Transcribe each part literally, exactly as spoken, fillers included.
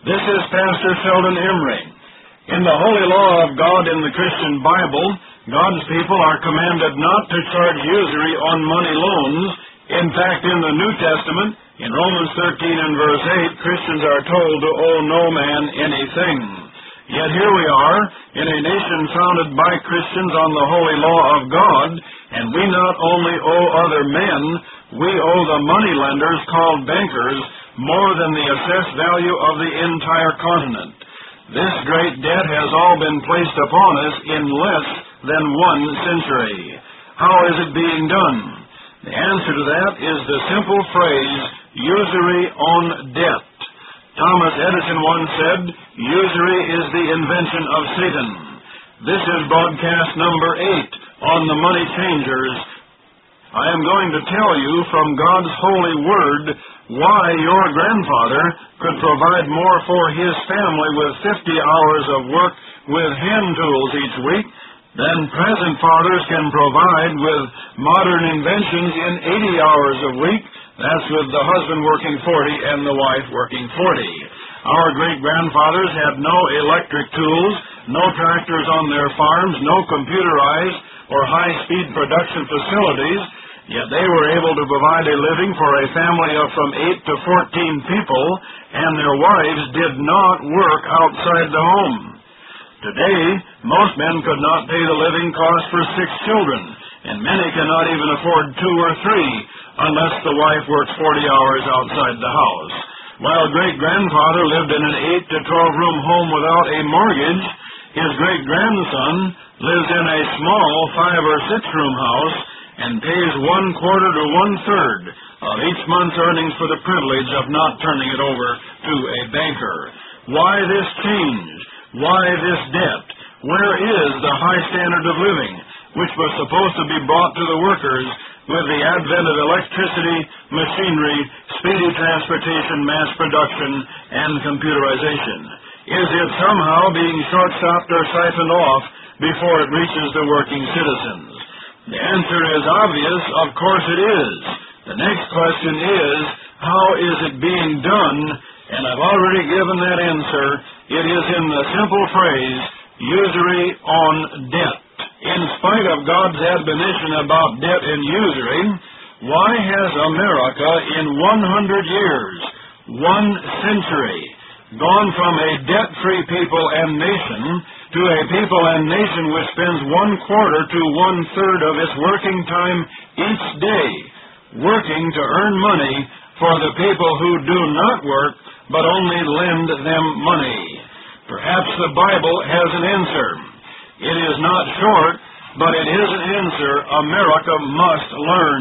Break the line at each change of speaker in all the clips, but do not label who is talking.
This is Pastor Sheldon Emery. In the Holy Law of God in the Christian Bible, God's people are commanded not to charge usury on money loans. In fact, in the New Testament, in Romans thirteen and verse eight, Christians are told to owe no man anything. Yet here we are, in a nation founded by Christians on the holy law of God, and we not only owe other men, we owe the moneylenders called bankers more than the assessed value of the entire continent. This great debt has all been placed upon us in less than one century. How is it being done? The answer to that is the simple phrase, usury on debt. Thomas Edison once said, usury is the invention of Satan. This is broadcast number eight on the Money Changers. I am going to tell you from God's holy word why your grandfather could provide more for his family with fifty hours of work with hand tools each week than present fathers can provide with modern inventions in eighty hours a week. That's with the husband working forty and the wife working forty. Our great-grandfathers had no electric tools, no tractors on their farms, no computerized or high-speed production facilities, yet they were able to provide a living for a family of from eight to fourteen people, and their wives did not work outside the home. Today, most men could not pay the living cost for six children, and many cannot even afford two or three unless the wife works forty hours outside the house. While great-grandfather lived in an eight to twelve room home without a mortgage, his great-grandson lives in a small five or six room house and pays one quarter to one third of each month's earnings for the privilege of not turning it over to a banker. Why this change? Why this debt? Where is the high standard of living, which was supposed to be brought to the workers with the advent of electricity, machinery, speedy transportation, mass production, and computerization? Is it somehow being short-stopped or siphoned off before it reaches the working citizens? The answer is obvious. Of course it is. The next question is, how is it being done? And I've already given that answer. It is in the simple phrase, usury on debt. In spite of God's admonition about debt and usury, why has America in one hundred years, one century, gone from a debt-free people and nation to a people and nation which spends one quarter to one third of its working time each day working to earn money for the people who do not work but only lend them money? Perhaps the Bible has an answer. It is not short, but it is an answer America must learn.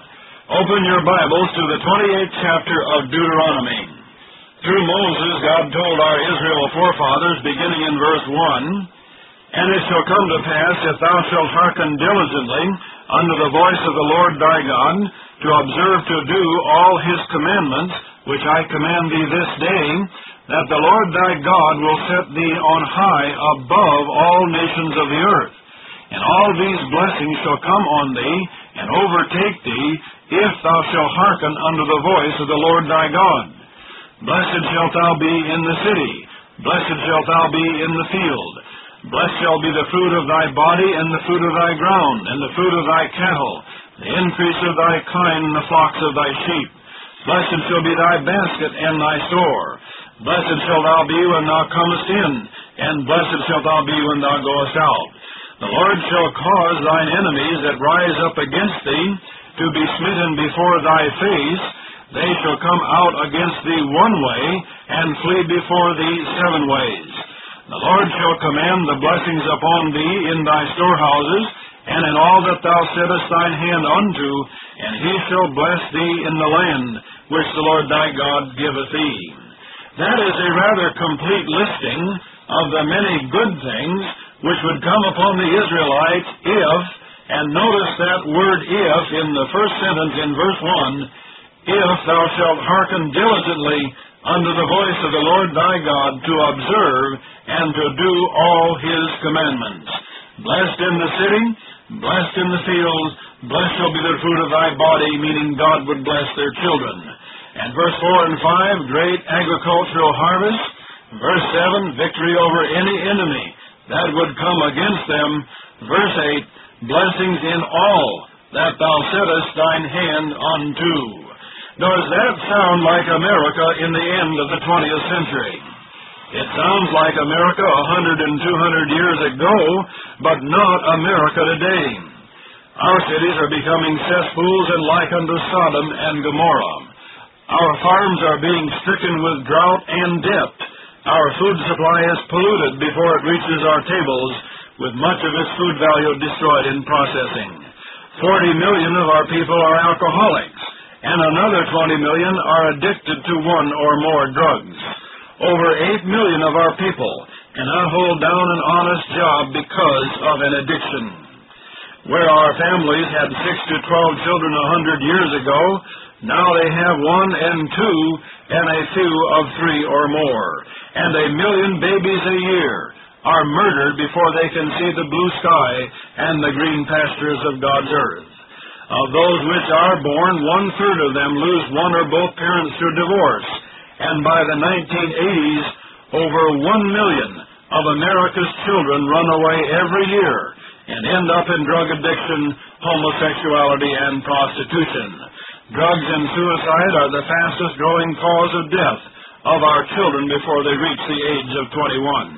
Open your Bibles to the twenty-eighth chapter of Deuteronomy. Through Moses, God told our Israel forefathers, beginning in verse one, "And it shall come to pass, if thou shalt hearken diligently unto the voice of the Lord thy God, to observe to do all his commandments, which I command thee this day, that the Lord thy God will set thee on high above all nations of the earth. And all these blessings shall come on thee, and overtake thee, if thou shalt hearken unto the voice of the Lord thy God. Blessed shalt thou be in the city, blessed shalt thou be in the field. Blessed shall be the fruit of thy body, and the fruit of thy ground, and the fruit of thy cattle, the increase of thy kine, and the flocks of thy sheep. Blessed shall be thy basket and thy store. Blessed shalt thou be when thou comest in, and blessed shalt thou be when thou goest out. The Lord shall cause thine enemies that rise up against thee to be smitten before thy face. They shall come out against thee one way, and flee before thee seven ways. The Lord shall command the blessings upon thee in thy storehouses, and in all that thou settest thine hand unto, and he shall bless thee in the land which the Lord thy God giveth thee." That is a rather complete listing of the many good things which would come upon the Israelites if, and notice that word if in the first sentence in verse one, "If thou shalt hearken diligently unto the voice of the Lord thy God, to observe and to do all his commandments. Blessed in the city, blessed in the fields, blessed shall be the fruit of thy body," meaning God would bless their children. And verse four and five, "Great agricultural harvest, Verse seven, victory over any enemy that would come against them. Verse eight, blessings in all that thou settest thine hand unto. Does that sound like America in the end of the twentieth century? It sounds like America a hundred and two hundred years ago, but not America today. Our cities are becoming cesspools and like unto Sodom and Gomorrah. Our farms are being stricken with drought and debt. Our food supply is polluted before it reaches our tables, with much of its food value destroyed in processing. Forty million of our people are alcoholics, and another twenty million are addicted to one or more drugs. Over eight million of our people cannot hold down an honest job because of an addiction. Where our families had six to twelve children a hundred years ago, now they have one and two and a few of three or more. And a million babies a year are murdered before they can see the blue sky and the green pastures of God's earth. Of those which are born, one-third of them lose one or both parents through divorce. And by the nineteen eighties, over one million of America's children run away every year and end up in drug addiction, homosexuality, and prostitution. Drugs and suicide are the fastest-growing cause of death of our children before they reach the age of twenty-one.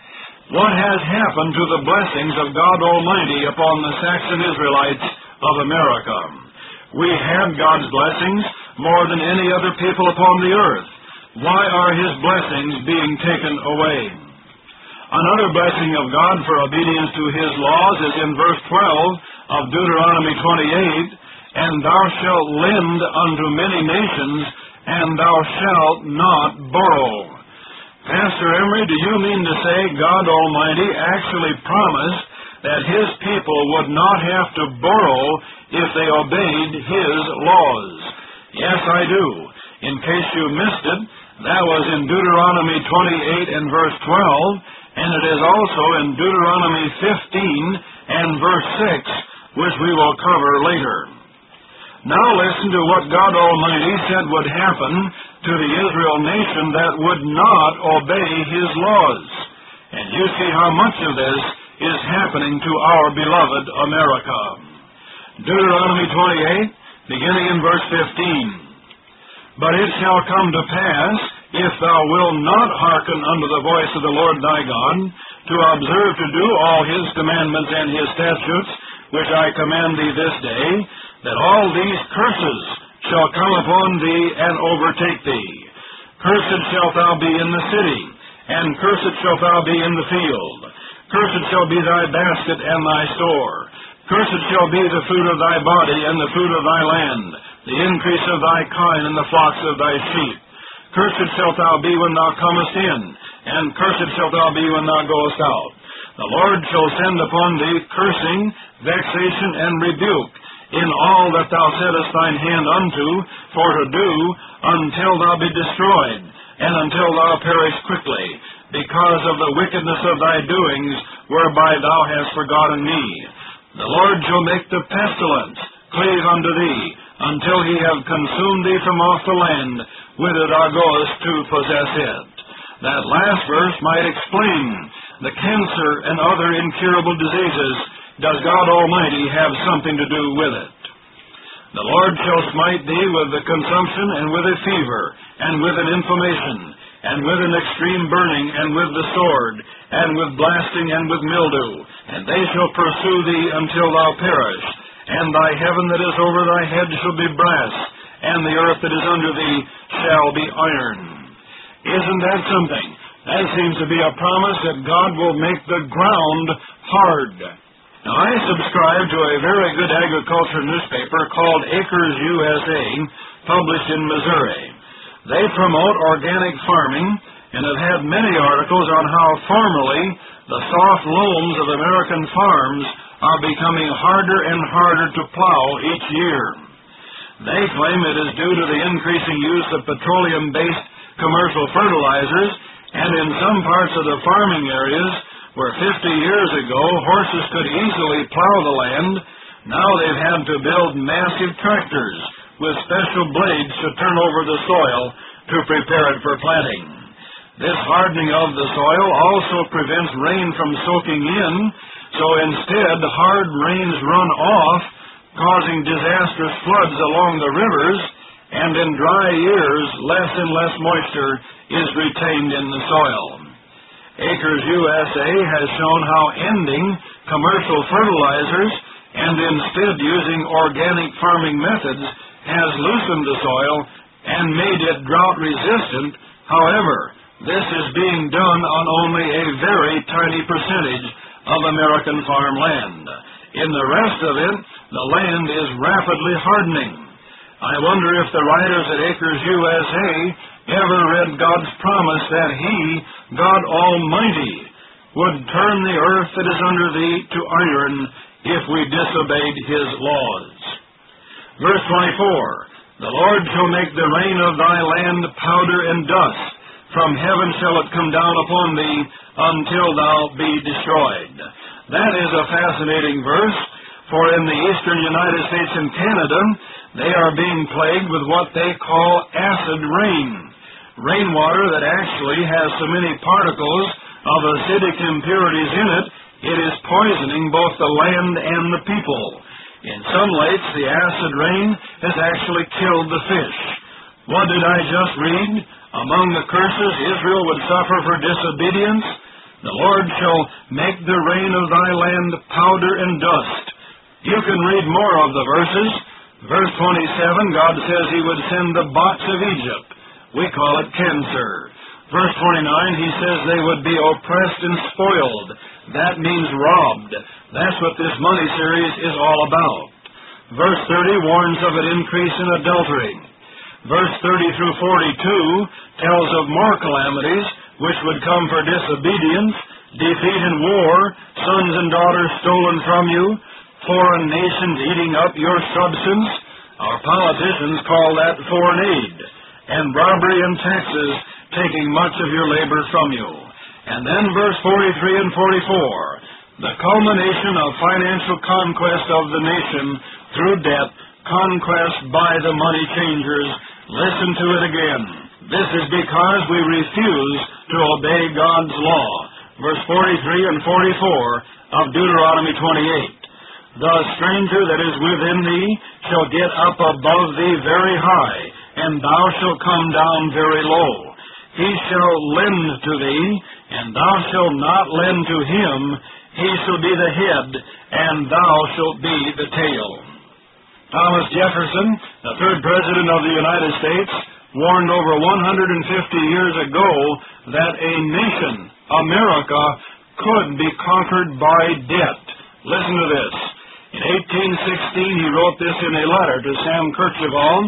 What has happened to the blessings of God Almighty upon the Saxon Israelites of America? We had God's blessings more than any other people upon the earth. Why are His blessings being taken away? Another blessing of God for obedience to His laws is in verse twelve of Deuteronomy twenty-eight, and thou shalt lend unto many nations, and thou shalt not borrow. Pastor Emery, do you mean to say God Almighty actually promised that His people would not have to borrow if they obeyed His laws? Yes, I do. In case you missed it, that was in Deuteronomy twenty-eight and verse twelve, and it is also in Deuteronomy fifteen and verse six, which we will cover later. Now listen to what God Almighty said would happen to the Israel nation that would not obey His laws. And you see how much of this is happening to our beloved America. Deuteronomy twenty-eight, beginning in verse fifteen. But it shall come to pass, if thou wilt not hearken unto the voice of the Lord thy God, to observe to do all His commandments and His statutes, which I command thee this day, that all these curses shall come upon thee and overtake thee. Cursed shalt thou be in the city, and cursed shalt thou be in the field. Cursed shall be thy basket and thy store. Cursed shall be the fruit of thy body and the fruit of thy land, the increase of thy kine and the flocks of thy sheep. Cursed shalt thou be when thou comest in, and cursed shalt thou be when thou goest out. The Lord shall send upon thee cursing, vexation, and rebuke in all that thou settest thine hand unto, for to do, until thou be destroyed, and until thou perish quickly, because of the wickedness of thy doings, whereby thou hast forgotten me. The Lord shall make the pestilence cleave unto thee, until He have consumed thee from off the land, whither thou goest to possess it. That last verse might explain the cancer and other incurable diseases. Does God Almighty have something to do with it? The Lord shall smite thee with the consumption, and with a fever, and with an inflammation, and with an extreme burning, and with the sword, and with blasting, and with mildew. And they shall pursue thee until thou perish. And thy heaven that is over thy head shall be brass, and the earth that is under thee shall be iron. Isn't that something? That seems to be a promise that God will make the ground hard. Now, I subscribe to a very good agriculture newspaper called Acres U S A, published in Missouri. They promote organic farming and have had many articles on how formerly the soft loams of American farms are becoming harder and harder to plow each year. They claim it is due to the increasing use of petroleum-based commercial fertilizers, and in some parts of the farming areas where fifty years ago horses could easily plow the land, now they've had to build massive tractors with special blades to turn over the soil to prepare it for planting. This hardening of the soil also prevents rain from soaking in, so instead hard rains run off, causing disastrous floods along the rivers, and in dry years less and less moisture is retained in the soil. Acres U S A has shown how ending commercial fertilizers and instead using organic farming methods has loosened the soil and made it drought resistant. However, this is being done on only a very tiny percentage of American farmland. In the rest of it, the land is rapidly hardening. I wonder if the writers at Acres U S A ever read God's promise that He, God Almighty, would turn the earth that is under thee to iron if we disobeyed His laws. Verse twenty-four, The Lord shall make the rain of thy land powder and dust. From heaven shall it come down upon thee until thou be destroyed. That is a fascinating verse, for in the eastern United States and Canada, they are being plagued with what they call acid rain. Rainwater that actually has so many particles of acidic impurities in it, it is poisoning both the land and the people. In some lakes, the acid rain has actually killed the fish. What did I just read? Among the curses Israel would suffer for disobedience, the Lord shall make the rain of thy land powder and dust. You can read more of the verses. Verse twenty-seven, God says He would send the bots of Egypt. We call it cancer. Verse twenty-nine, He says they would be oppressed and spoiled. That means robbed. That's what this money series is all about. Verse thirty warns of an increase in adultery. Verse thirty through forty-two tells of more calamities which would come for disobedience, defeat in war, sons and daughters stolen from you, foreign nations eating up your substance. Our politicians call that foreign aid. And robbery and taxes taking much of your labor from you. And then verse forty-three and forty-four, the culmination of financial conquest of the nation through debt, conquest by the money changers. Listen to it again. This is because we refuse to obey God's law. Verse forty-three and forty-four of Deuteronomy twenty-eight. The stranger that is within thee shall get up above thee very high, and thou shalt come down very low. He shall lend to thee, and thou shalt not lend to him. He shall be the head, and thou shalt be the tail. Thomas Jefferson, the third President of the United States, warned over one hundred fifty years ago that a nation, America, could be conquered by debt. Listen to this. In eighteen sixteen, he wrote this in a letter to Sam Kercheval.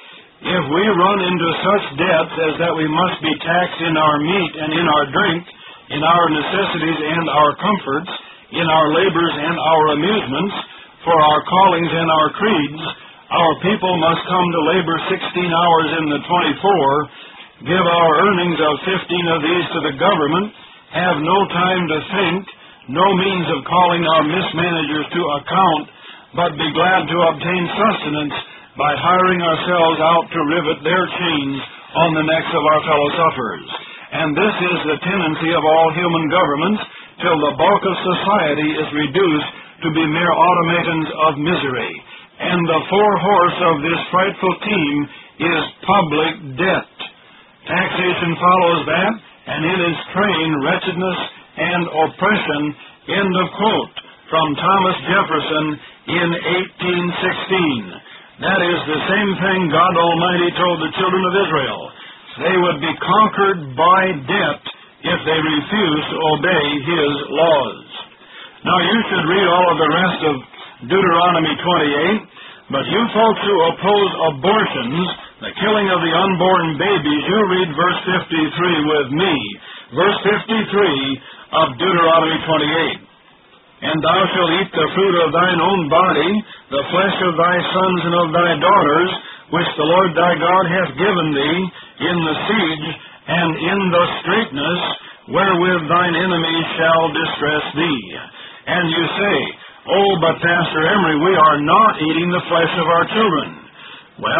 If we run into such debts as that we must be taxed in our meat and in our drink, in our necessities and our comforts, in our labors and our amusements, for our callings and our creeds, our people must come to labor sixteen hours in the twenty-four, give our earnings of fifteen of these to the government, have no time to think, no means of calling our mismanagers to account, but be glad to obtain sustenance by hiring ourselves out to rivet their chains on the necks of our fellow sufferers. And this is the tendency of all human governments, till the bulk of society is reduced to be mere automatons of misery. And the forehorse of this frightful team is public debt. Taxation follows that, and in its train wretchedness and oppression. End of quote from Thomas Jefferson in eighteen sixteen. That is the same thing God Almighty told the children of Israel. They would be conquered by debt if they refused to obey His laws. Now you should read all of the rest of Deuteronomy twenty-eight, but you folks who oppose abortions, the killing of the unborn babies, you read verse fifty-three with me. Verse fifty-three of Deuteronomy twenty-eight. And thou shalt eat the fruit of thine own body, the flesh of thy sons and of thy daughters, which the Lord thy God hath given thee, in the siege and in the straitness, wherewith thine enemies shall distress thee. And you say, oh, but Pastor Emery, we are not eating the flesh of our children. Well,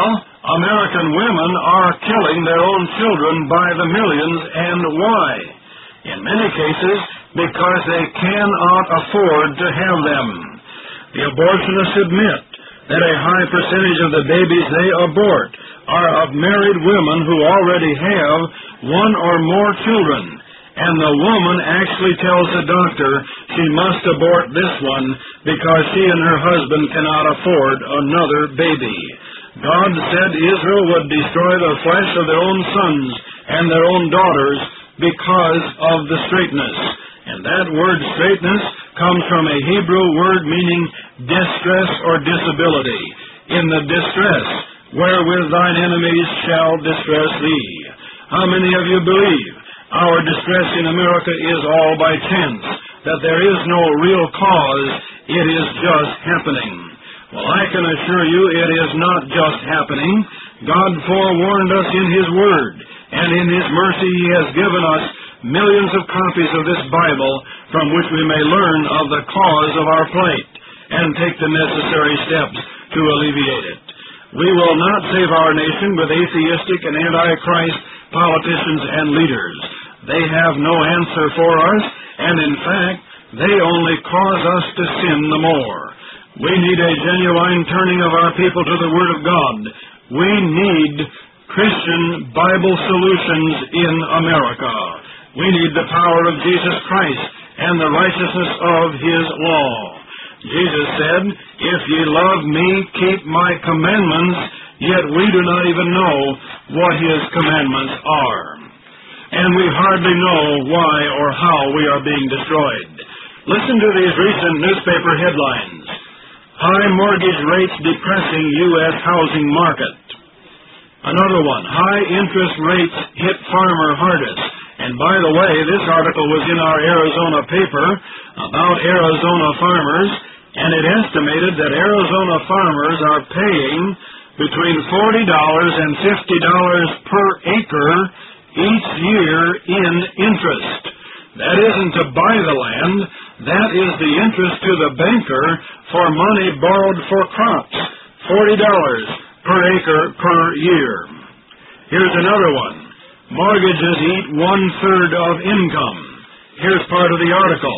American women are killing their own children by the millions, and why? In many cases, because they cannot afford to have them. The abortionists admit that a high percentage of the babies they abort are of married women who already have one or more children, and the woman actually tells the doctor she must abort this one because she and her husband cannot afford another baby. God said Israel would destroy the flesh of their own sons and their own daughters because of the straightness. And that word straightness comes from a Hebrew word meaning distress or disability. In the distress wherewith thine enemies shall distress thee. How many of you believe our distress in America is all by chance, that there is no real cause, it is just happening? Well, I can assure you it is not just happening. God forewarned us in His Word, and in His mercy He has given us millions of copies of this Bible from which we may learn of the cause of our plight and take the necessary steps to alleviate it. We will not save our nation with atheistic and anti-Christ politicians and leaders. They have no answer for us, and in fact, they only cause us to sin the more. We need a genuine turning of our people to the Word of God. We need Christian Bible solutions in America. We need the power of Jesus Christ and the righteousness of His law. Jesus said, "If ye love me, keep my commandments," yet we do not even know what His commandments are. And we hardly know why or how we are being destroyed. Listen to these recent newspaper headlines. High mortgage rates depressing U S housing market. Another one, high interest rates hit farmer hardest. And by the way, this article was in our Arizona paper about Arizona farmers, and it estimated that Arizona farmers are paying between forty dollars and fifty dollars per acre each year in interest. That isn't to buy the land, that is the interest to the banker for money borrowed for crops, forty dollars per acre per year. Here's another one. Mortgages eat one-third of income. Here's part of the article.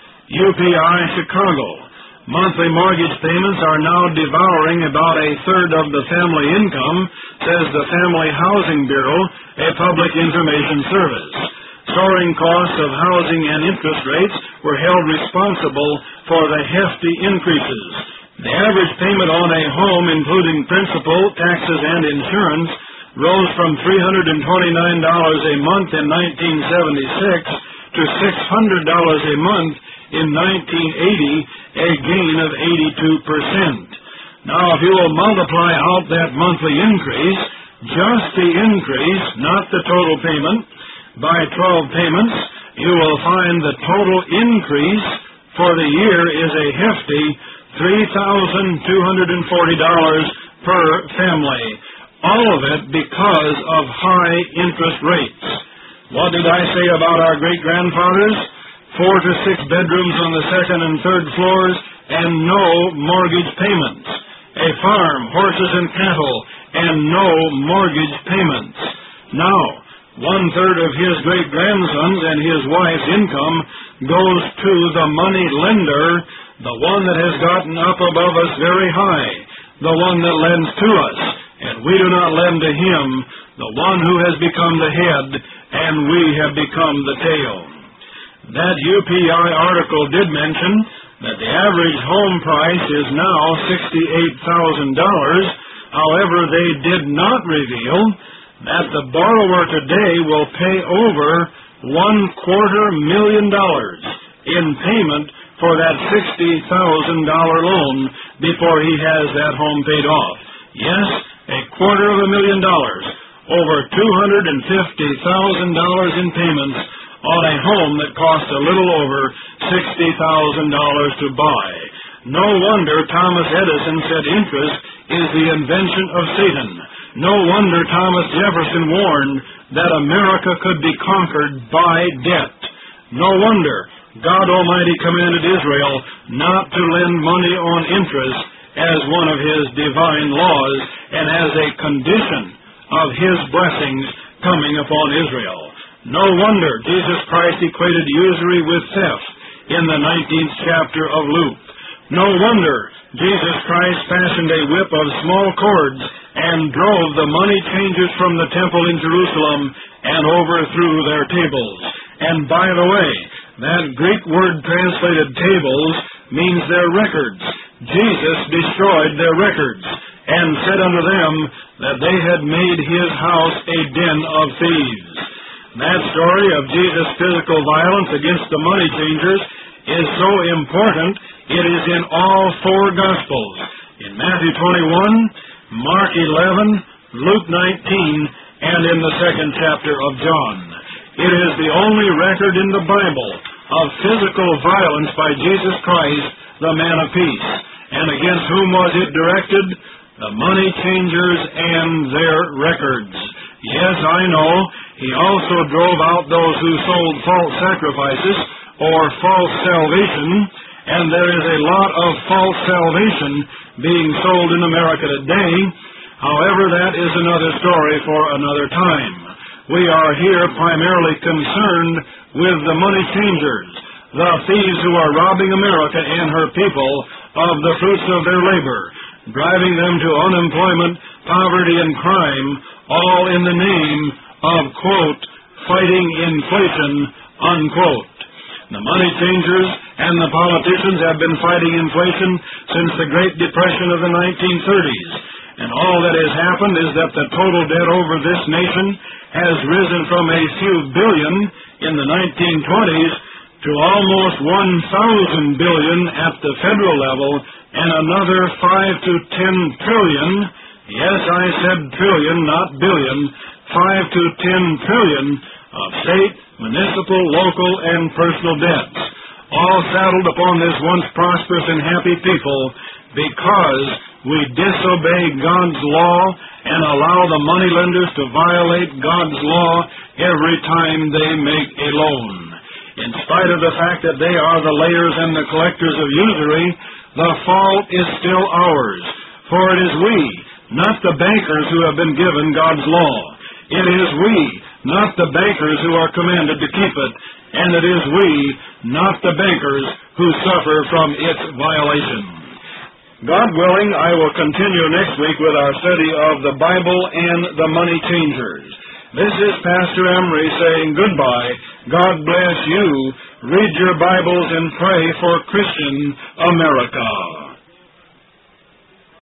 U P I Chicago. Monthly mortgage payments are now devouring about a third of the family income, says the Family Housing Bureau, a public information service. Soaring costs of housing and interest rates were held responsible for the hefty increases. The average payment on a home, including principal, taxes, and insurance, rose from three hundred twenty-nine dollars a month in nineteen seventy-six to six hundred dollars a month in nineteen eighty, a gain of eighty-two percent. Now, if you will multiply out that monthly increase, just the increase, not the total payment, by twelve payments, you will find the total increase for the year is a hefty three thousand two hundred forty dollars per family. All of it because of high interest rates. What did I say about our great-grandfathers? Four to six bedrooms on the second and third floors and no mortgage payments. A farm, horses and cattle, and no mortgage payments. Now, one-third of his great-grandsons and his wife's income goes to the money lender, the one that has gotten up above us very high, the one that lends to us. And we do not lend to him, the one who has become the head, and we have become the tail. That U P I article did mention that the average home price is now sixty-eight thousand dollars. However, they did not reveal that the borrower today will pay over one quarter million dollars in payment for that sixty thousand dollars loan before he has that home paid off. Yes, a quarter of a million dollars, over two hundred fifty thousand dollars in payments on a home that cost a little over sixty thousand dollars to buy. No wonder Thomas Edison said interest is the invention of Satan. No wonder Thomas Jefferson warned that America could be conquered by debt. No wonder God Almighty commanded Israel not to lend money on interest as one of His divine laws, and as a condition of His blessings coming upon Israel. No wonder Jesus Christ equated usury with theft in the nineteenth chapter of Luke. No wonder Jesus Christ fashioned a whip of small cords and drove the money changers from the temple in Jerusalem and overthrew their tables. And by the way, that Greek word translated tables means their records. Jesus destroyed their records and said unto them that they had made His house a den of thieves. That story of Jesus' physical violence against the money changers is so important, it is in all four Gospels. In Matthew twenty-one, Mark eleven, Luke nineteen, and in the second chapter of John. It is the only record in the Bible of physical violence by Jesus Christ, the man of peace. And against whom was it directed? The money changers and their records. Yes, I know, He also drove out those who sold false sacrifices or false salvation, and there is a lot of false salvation being sold in America today. However, that is another story for another time. We are here primarily concerned with the money changers, the thieves who are robbing America and her people of the fruits of their labor, driving them to unemployment, poverty, and crime, all in the name of, quote, fighting inflation, unquote. The money changers and the politicians have been fighting inflation since the Great Depression of the nineteen thirties. And all that has happened is that the total debt over this nation has risen from a few billion in the nineteen twenties to almost one thousand billion at the federal level and another five to ten trillion, yes, I said trillion, not billion, five to ten trillion of state, municipal, local, and personal debts, all saddled upon this once prosperous and happy people because we disobey God's law and allow the moneylenders to violate God's law every time they make a loan. In spite of the fact that they are the layers and the collectors of usury, the fault is still ours. For it is we, not the bankers, who have been given God's law. It is we, not the bankers, who are commanded to keep it. And it is we, not the bankers, who suffer from its violation. God willing, I will continue next week with our study of the Bible and the money changers. This is Pastor Emery saying goodbye. God bless you. Read your Bibles and pray for Christian America.